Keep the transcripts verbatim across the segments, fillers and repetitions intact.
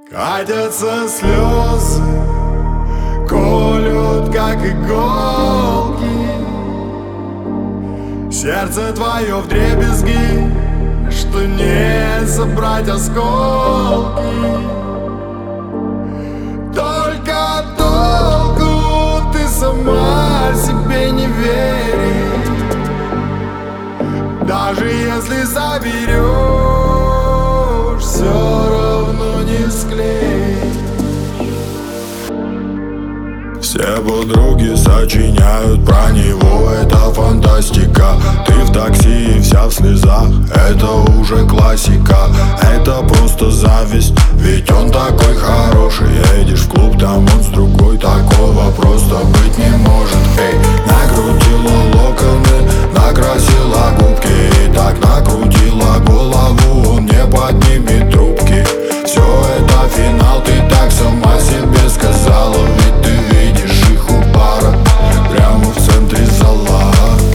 Катятся слезы, колют, как иголки. Сердце твое вдребезги, что не собрать осколки. Только толку ты сама себе не веришь, даже если заберешь, все равно не склеишь. Все подруги сочиняют про него, это фантастика. Ты в такси и вся в слезах, это уже классика. Это просто зависть, ведь он такой хороший. Едешь в клуб, там он с другой, такого просто быть не может. Эй, накрутила локоны, накрасила губки, и так накрутила голову, он не поднимет трубки. Все это финал, ты так сама себе сказала, ведь ты видишь их у бара, прямо в центре зала.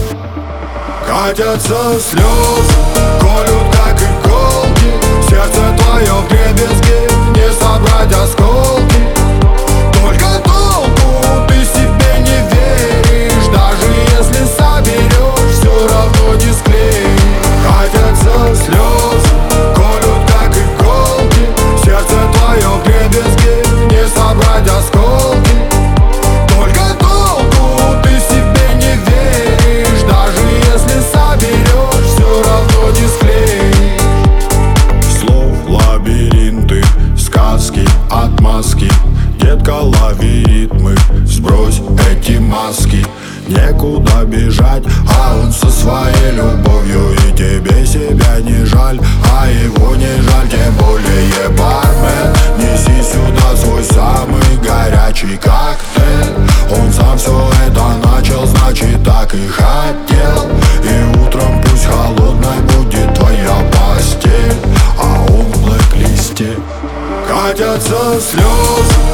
Катятся слезы, колют, как иголки. Сердце твое вдребезги, не собрать осколки. Только толку ты себе не веришь, даже если соберешь, все равно не склеишь. Катятся слезы, колют, как иголки. Сердце твое вдребезги, не собрать осколки. Только толку ты себе не веришь, даже если соберешь, все равно не склеишь. Слов лабиринты, сказки, отмазки. Детка, лови ритмы, сбрось эти маски. Некуда бежать, а он со своей любовью, и тебе себя не жаль, а его не жаль. Тем более бармен, неси сюда свой самый горячий коктейль. Он сам все это начал, значит так и хотел. И утром пусть холодной будет твоя постель, а он в блэк-листе. Катятся слезы,